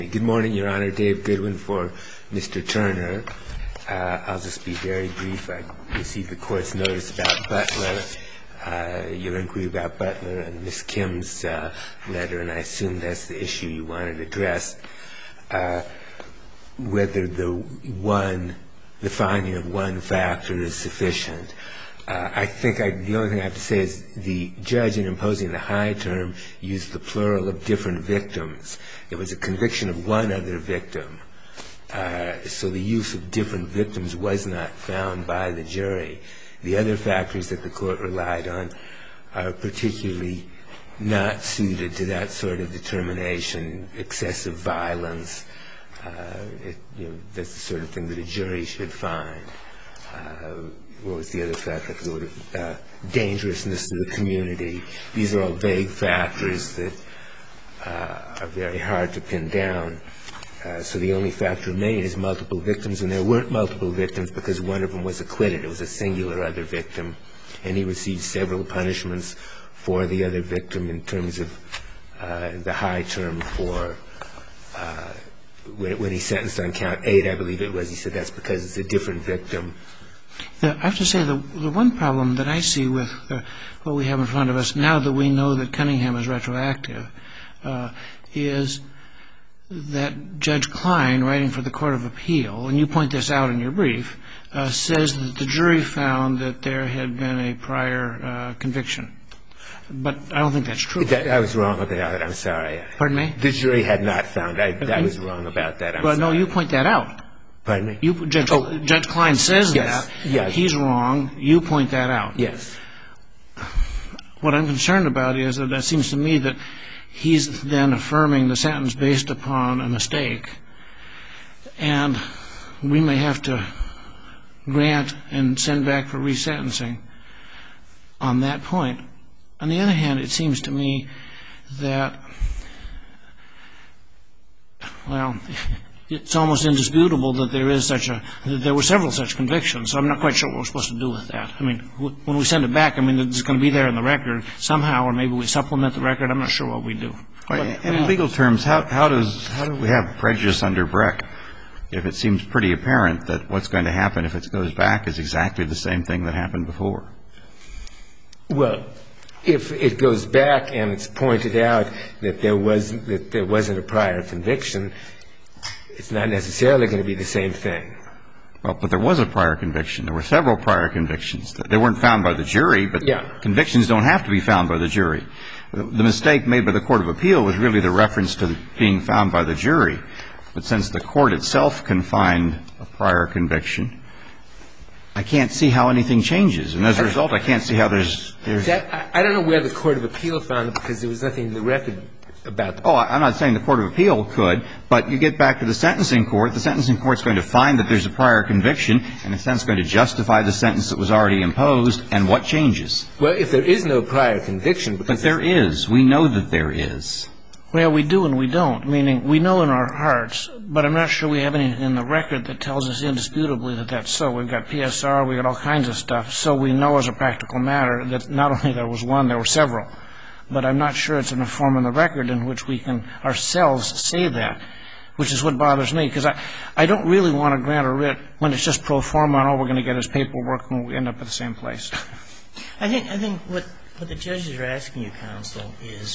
Good morning, Your Honor. Dave Goodwin for Mr. Turner. I'll just be very brief. I received the court's notice about Butler, your inquiry about Butler and Ms. Kim's letter, and I assume that's the issue you wanted addressed. Whether the finding of one factor is sufficient. I think the only thing I have to say is the judge, in imposing the high term, used the plural of different victims. It was a conviction of one other victim. So the use of different victims was not found by the jury. The other factors that the court relied on are particularly not suited to that sort of determination. Excessive violence, that's the sort of thing that a jury should find. What was the other factor? Dangerousness to the community. These are all vague factors that are very hard to pin down. So the only factor remaining is multiple victims, and there weren't multiple victims because one of them was acquitted. It was a singular other victim, and he received several punishments for the other victim in terms of the high term for when he sentenced on count 8, I believe it was. He said that's because it's a different victim. I have to say the one problem that I see with what we have in front of us now that we know that Cunningham is retroactive is that Judge Klein, writing for the Court of Appeal, and you point this out in your brief, says that the jury found that there had been a prior conviction. But I don't think that's true. I was wrong about that. I'm sorry. Pardon me? The jury had not found. I was wrong about that. I'm sorry. No, you point that out. Pardon me? Judge Klein says that. Yes. He's wrong. You point that out. Yes. What I'm concerned about is that it seems to me that he's then affirming the sentence based upon a mistake, and we may have to grant and send back for resentencing on that point. On the other hand, it seems to me that, well, it's almost indisputable that there were several such convictions, so I'm not quite sure what we're supposed to do with that. I mean, when we send it back, I mean, it's going to be there in the record somehow, or maybe we supplement the record. I'm not sure what we do. And in legal terms, how do we have prejudice under Breck if it seems pretty apparent that what's going to happen if it goes back is exactly the same thing that happened before? Well, if it goes back and it's pointed out that there wasn't a prior conviction, it's not necessarily going to be the same thing. Well, but there was a prior conviction. There were several prior convictions. They weren't found by the jury, but convictions don't have to be found by the jury. The mistake made by the Court of Appeal was really the reference to being found by the jury. But since the court itself can find a prior conviction, I can't see how anything changes. And as a result, I can't see how there's I don't know where the Court of Appeal found it because there was nothing in the record about the I'm not saying the Court of Appeal could, but you get back to the sentencing court. The sentencing court's going to find that there's a prior conviction, and in a sense going to justify the sentence that was already imposed, and what changes? Well, if there is no prior conviction. But there is. We know that there is. Well, we do and we don't, meaning we know in our hearts, but I'm not sure we have anything in the record that tells us indisputably that that's so. We've got PSR, we've got all kinds of stuff, so we know as a practical matter that not only there was one, there were several. But I'm not sure it's in a form in the record in which we can ourselves say that, which is what bothers me, because I don't really want to grant a writ when it's just pro forma and all we're going to get is paperwork and we end up at the same place. I think what the judges are asking you, counsel, is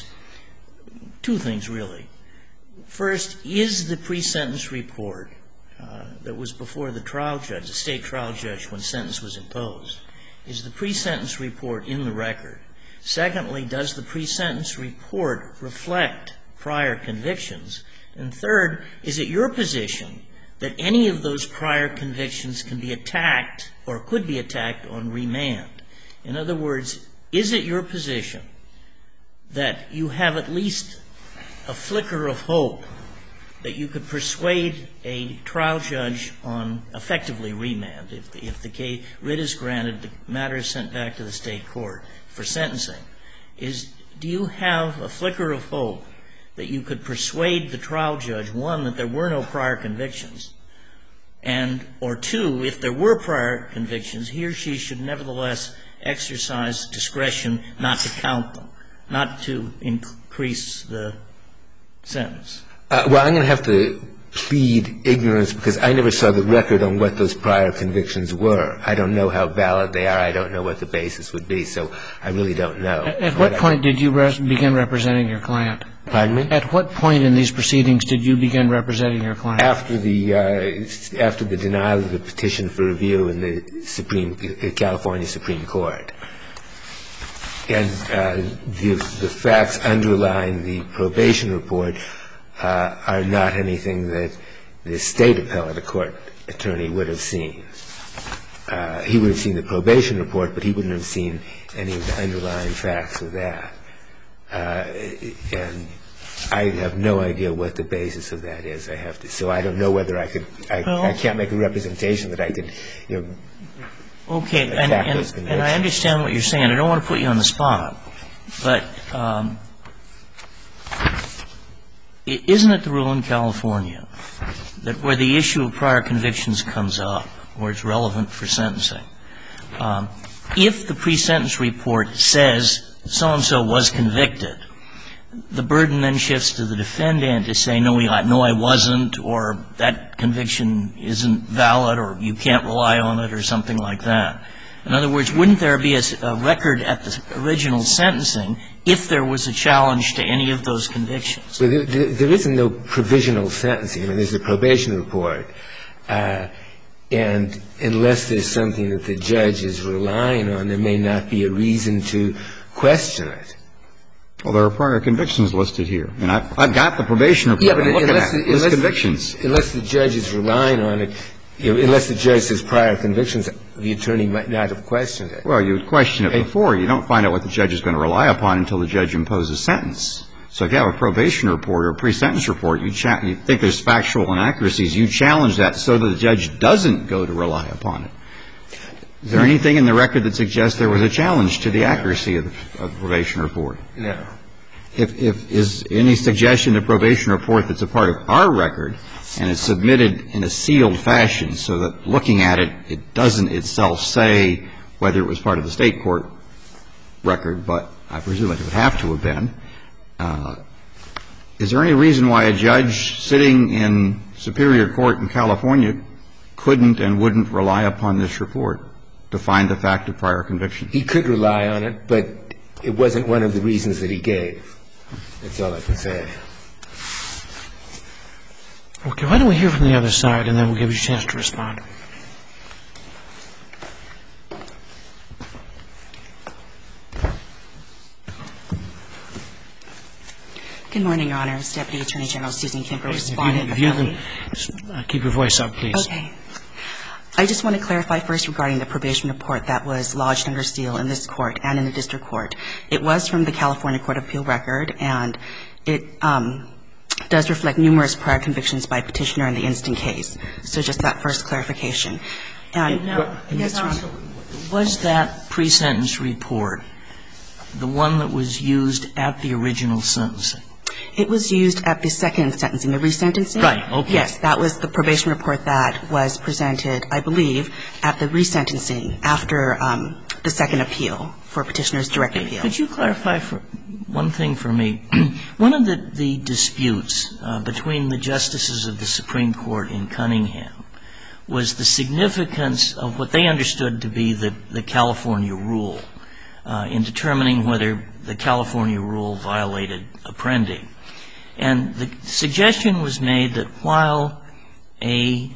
two things, really. First, is the pre-sentence report that was before the trial judge, the state trial judge, when sentence was imposed, is the pre-sentence report in the record? Secondly, does the pre-sentence report reflect prior convictions? And third, is it your position that any of those prior convictions can be attacked or could be attacked on remand? In other words, is it your position that you have at least a flicker of hope that you could persuade a trial judge on effectively remand if the writ is granted, the matter is sent back to the state court for sentencing? Do you have a flicker of hope that you could persuade the trial judge, one, that there were no prior convictions, or two, if there were prior convictions, he or she should nevertheless exercise discretion not to count them, not to increase the sentence? Well, I'm going to have to plead ignorance because I never saw the record on what those prior convictions were. I don't know how valid they are. I don't know what the basis would be, so I really don't know. At what point did you begin representing your client? Pardon me? At what point in these proceedings did you begin representing your client? After the denial of the petition for review in the California Supreme Court. And the facts underlying the probation report are not anything that the state appellate court attorney would have seen. He would have seen the probation report, but he wouldn't have seen any of the underlying facts of that. And I have no idea what the basis of that is. So I don't know whether I could. I can't make a representation that I could. Okay, and I understand what you're saying. I don't want to put you on the spot, but isn't it the rule in California that where the issue of prior convictions comes up, or it's relevant for sentencing, if the pre-sentence report says so-and-so was convicted, the burden then shifts to the defendant to say, no, I wasn't, or that conviction isn't valid, or you can't rely on it, or something like that. In other words, wouldn't there be a record at the original sentencing if there was a challenge to any of those convictions? Well, there isn't no provisional sentencing. I mean, there's a probation report. And unless there's something that the judge is relying on, there may not be a reason to question it. Well, there are prior convictions listed here. And I've got the probation report. Yeah, but unless convictions. Unless the judge is relying on it, unless the judge says prior convictions, the attorney might not have questioned it. Well, you would question it before. You don't find out what the judge is going to rely upon until the judge imposes sentence. So if you have a probation report or a pre-sentence report, you think there's factual inaccuracies, you challenge that so that the judge doesn't go to rely upon it. Is there anything in the record that suggests there was a challenge to the accuracy of the probation report? No. If is any suggestion the probation report that's a part of our record and it's submitted in a sealed fashion so that looking at it, it doesn't itself say whether it was part of the state court record, but I presume it would have to have been. Is there any reason why a judge sitting in Superior Court in California couldn't and wouldn't rely upon this report to find the fact of prior conviction? He could rely on it, but it wasn't one of the reasons that he gave. That's all I can say. Okay, why don't we hear from the other side, and then we'll give you a chance to respond. Good morning, Your Honors. Deputy Attorney General Susan Kemper responding. If you can keep your voice up, please. Okay. I just want to clarify first regarding the probation report that was lodged under seal in this court and in the district court. It was from the California Court of Appeal record, and it does reflect numerous prior convictions by petitioner in the instant case. So just that first clarification. And now, yes, Your Honor. Was that pre-sentence report the one that was used at the original sentencing? It was used at the second sentencing, the resentencing. Right, okay. Yes, that was the probation report that was presented, I believe, at the resentencing after the second appeal for petitioner's direct appeal. Could you clarify one thing for me? One of the disputes between the justices of the Supreme Court in Cunningham was the significance of what they understood to be the California rule in determining whether the California rule violated Apprendi. And the suggestion was made that while a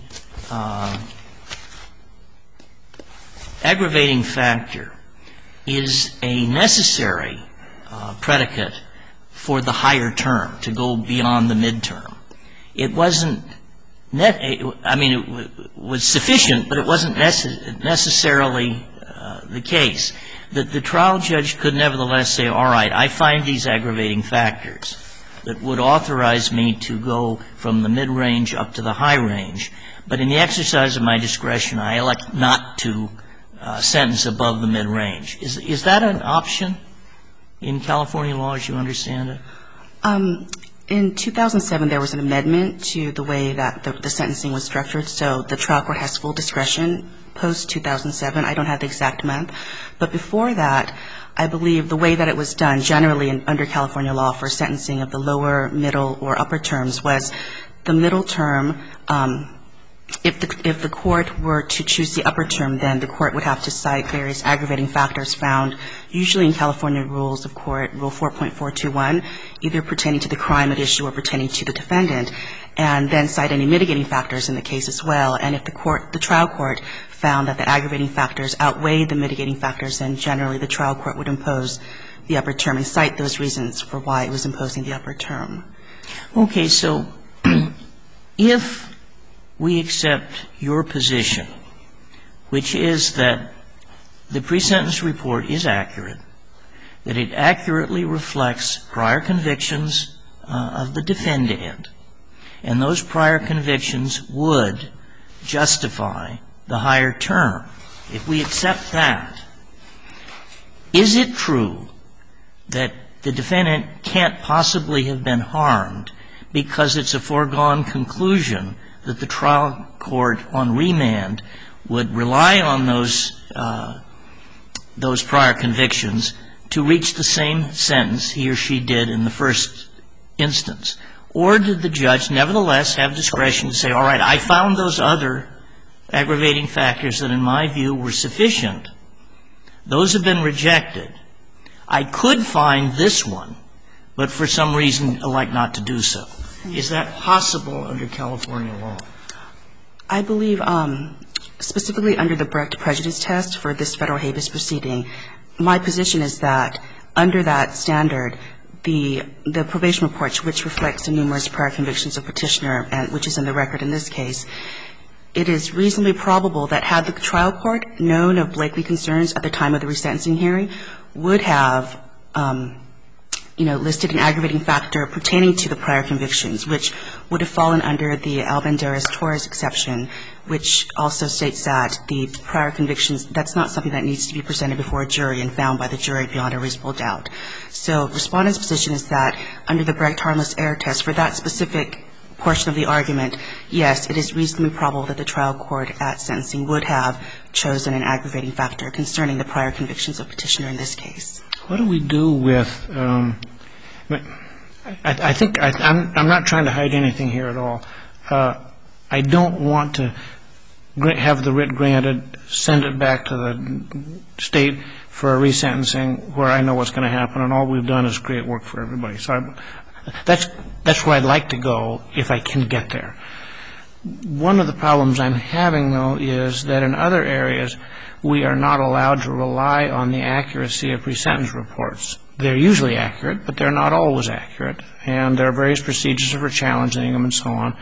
aggravating factor is a necessary predicate for the higher term to go beyond the midterm, it wasn't it was sufficient, but it wasn't necessarily the case. That the trial judge could nevertheless say, all right, I find these aggravating factors that would authorize me to go from the mid-range up to the high range, but in the exercise of my discretion, I elect not to sentence above the mid-range. Is that an option in California law, as you understand it? In 2007, there was an amendment to the way that the sentencing was structured, so the trial court has full discretion post-2007. I don't have the exact month. But before that, I believe the way that it was done generally under California law for sentencing of the lower, middle, or upper terms was the middle term, if the court were to choose the upper term, then the court would have to cite various aggravating factors found usually in California rules of court, Rule 4.421, either pertaining to the crime at issue or pertaining to the defendant, and then cite any mitigating factors in the case as well. And if the trial court found that the aggravating factors outweighed the mitigating factors, then generally the trial court would impose the upper term and cite those reasons for why it was imposing the upper term. Okay, so if we accept your position, which is that the pre-sentence report is accurate, that it accurately reflects prior convictions of the defendant, and those prior convictions would justify the higher term, if we accept that, is it true that the defendant can't possibly have been harmed because it's a foregone conclusion that the trial court on remand would rely on those prior convictions to reach the same sentence he or she did in the first instance? Or did the judge nevertheless have discretion to say, all right, I found those other aggravating factors that in my view were sufficient. Those have been rejected. I could find this one, but for some reason elect not to do so. Is that possible under California law? I believe specifically under the Brecht prejudice test for this federal habeas proceeding, my position is that under that standard, the probation report, which reflects the numerous prior convictions of petitioner, and which is in the record in this case, it is reasonably probable that had the trial court known of Blakely concerns at the time of the resentencing hearing, would have, listed an aggravating factor pertaining to the prior convictions, which would have fallen under the Albanderas-Torres exception, which also states that the prior convictions, that's not something that needs to be presented before a jury and found by the jury beyond a reasonable doubt. So Respondent's position is that under the Brecht harmless error test, for that specific portion of the argument, yes, it is reasonably probable that the trial court at sentencing would have chosen an aggravating factor concerning the prior convictions of petitioner in this case. What do we do with I think I'm not trying to hide anything here at all. I don't want to have the writ granted, send it back to the state for a resentencing where I know what's going to happen, and all we've done is create work for everybody. So that's where I'd like to go if I can get there. One of the problems I'm having, though, is that in other areas we are not allowed to rely on the accuracy of pre-sentence reports. They're usually accurate, but they're not always accurate, and there are various procedures for challenging them and so on.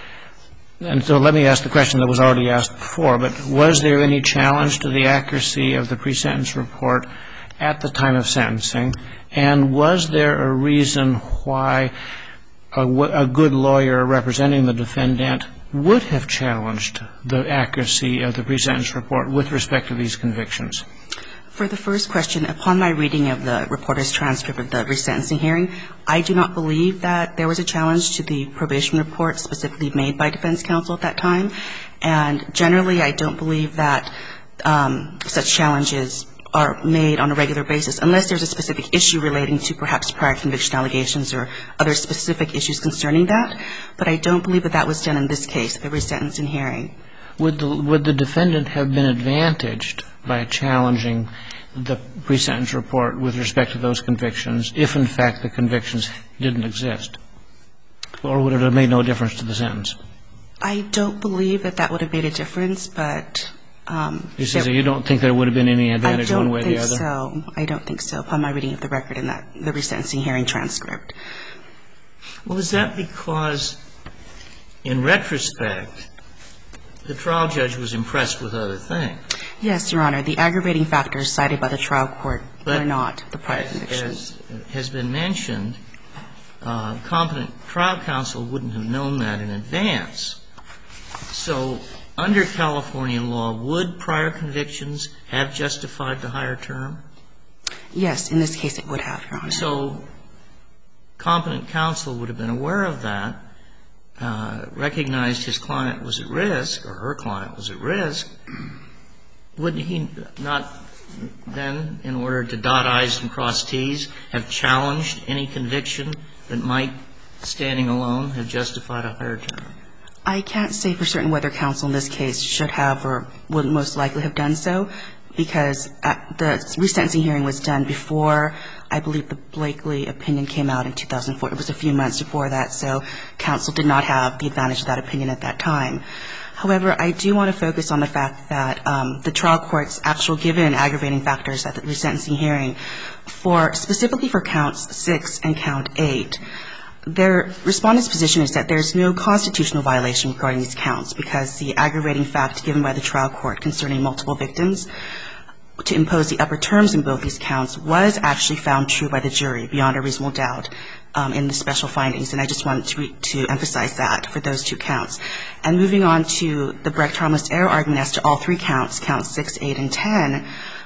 And so let me ask the question that was already asked before, but was there any challenge to the accuracy of the pre-sentence report at the time of sentencing, and was there a reason why a good lawyer representing the defendant would have challenged the accuracy of the pre-sentence report with respect to these convictions? For the first question, upon my reading of the reporter's transcript of the resentencing hearing, I do not believe that there was a challenge to the probation report specifically made by defense counsel at that time. And generally, I don't believe that such challenges are made on a regular basis unless there's a specific issue relating to perhaps prior conviction allegations or other specific issues concerning that. But I don't believe that that was done in this case, the resentencing hearing. Would the defendant have been advantaged by challenging the pre-sentence report with respect to those convictions if, in fact, the convictions didn't exist? Or would it have made no difference to the sentence? I don't believe that that would have made a difference, but you don't think there would have been any advantage one way or the other? I don't think so, upon my reading of the record in the resentencing hearing transcript. Well, is that because, in retrospect, the trial judge was impressed with other things? Yes, Your Honor. The aggravating factors cited by the trial court were not the prior convictions. As has been mentioned, competent trial counsel wouldn't have known that in advance. So under California law, would prior convictions have justified the higher term? Yes, in this case it would have, Your Honor. So competent counsel would have been aware of that, recognized his client was at risk, or her client was at risk. Wouldn't he not then, in order to dot I's and cross T's, have challenged any conviction that might, standing alone, have justified a higher term? I can't say for certain whether counsel in this case should have or would most likely have done so, because the resentencing hearing was done before, I believe, the Blakely opinion came out in 2004. It was a few months before that, so counsel did not have the advantage of that opinion at that time. However, I do want to focus on the fact that the trial court's actual given aggravating factors at the resentencing hearing, specifically for counts 6 and count 8, their respondent's position is that there's no constitutional violation regarding these counts because the aggravating fact given by the trial court concerning multiple victims to impose the upper terms in both these counts was actually found true by the jury beyond a reasonable doubt in the special findings. And I just wanted to emphasize that for those two counts. And moving on to the Brecht harmless error argument as to all three counts, counts 6, 8, and 10,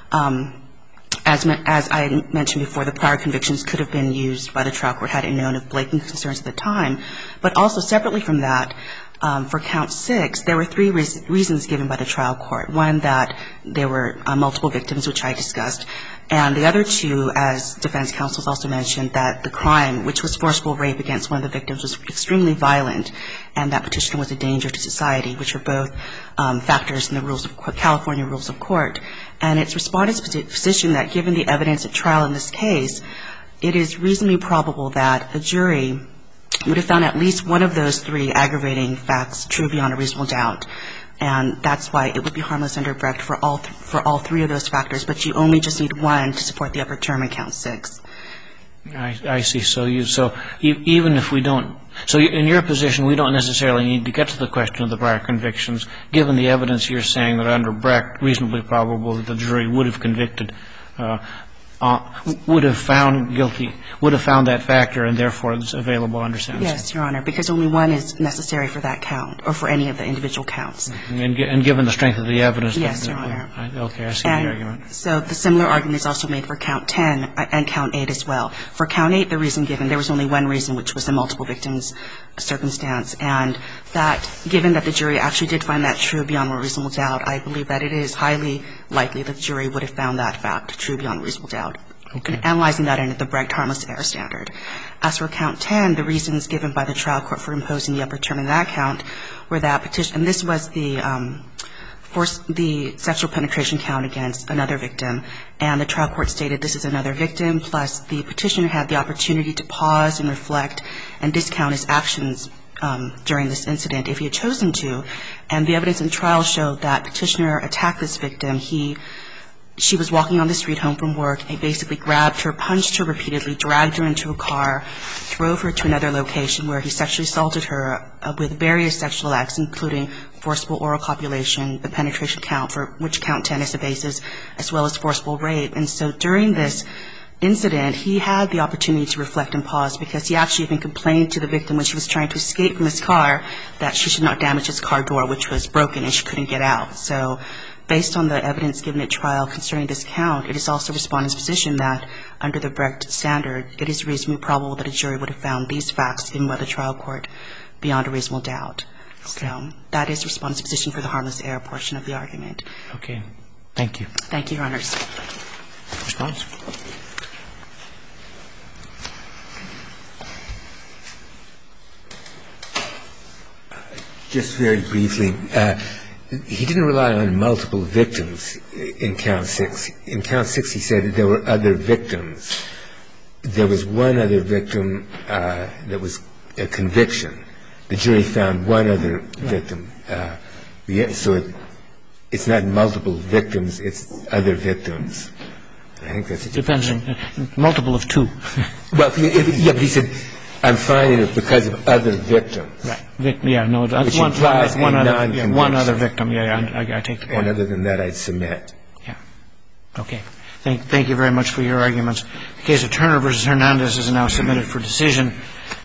as I mentioned before, the prior convictions could have been used by the trial court had it known of blatant concerns at the time. But also separately from that, for count 6, there were three reasons given by the trial court. One, that there were multiple victims, which I discussed. And the other two, as defense counsel also mentioned, that the crime, which was forcible rape against one of the victims, was extremely violent and that petitioner was a danger to society, which are both factors in the rules of California rules of court. And it's respondent's position that given the evidence at trial in this case, it is reasonably probable that the jury would have found at least one of those three aggravating facts true beyond a reasonable doubt. And that's why it would be harmless under Brecht for all three of those factors, but you only just need one to support the upper term in count 6. I see. So even if we don't, so in your position, we don't necessarily need to get to the question of the prior convictions, given the evidence you're saying that under Brecht, reasonably probable that the jury would have convicted, would have found guilty, would have found that factor, and therefore it's available under sentencing. Yes, Your Honor, because only one is necessary for that count, or for any of the individual counts. And given the strength of the evidence. Yes, Your Honor. Okay, I see the argument. So the similar argument is also made for count 10 and count 8 as well. For count 8, the reason given, there was only one reason, which was the multiple victims circumstance. And that, given that the jury actually did find that true beyond a reasonable doubt, I believe that it is highly likely that the jury would have found that fact true beyond a reasonable doubt. Okay. And analyzing that under the Brecht harmless error standard. As for count 10, the reasons given by the trial court for imposing the upper term in that count were that petition, and this was the sexual penetration count against another victim, and the trial court stated this is another victim, plus the petitioner had the opportunity to pause and reflect and discount his actions during this incident if he had chosen to. And the evidence in trial showed that petitioner attacked this victim. She was walking on the street home from work. He basically grabbed her, punched her repeatedly, dragged her into a car, drove her to another location where he sexually assaulted her with various sexual acts, including forcible oral copulation, the penetration count, for which count 10 is the basis, as well as forcible rape. And so during this incident, he had the opportunity to reflect and pause because he actually even complained to the victim when she was trying to escape from his car that she should not damage his car door, which was broken and she couldn't get out. So based on the evidence given at trial concerning this count, it is also respondent's position that under the Brecht standard, it is reasonably probable that a jury would have found these facts given by the trial court beyond a reasonable doubt. Okay. So that is respondent's position for the harmless error portion of the argument. Okay. Thank you. Thank you, Your Honors. Response? Just very briefly, he didn't rely on multiple victims in count 6. In count 6, he said that there were other victims. There was one other victim that was a conviction. The jury found one other victim. So it's not multiple victims, it's other victims. I think that's it. Depends on multiple of two. Well, yeah, but he said, I'm finding it because of other victims. Right. Yeah, no, that's one other victim. Yeah, I take the point. And other than that, I'd submit. Yeah. Okay. Thank you very much for your arguments. The case of Turner v. Hernandez is now submitted for decision.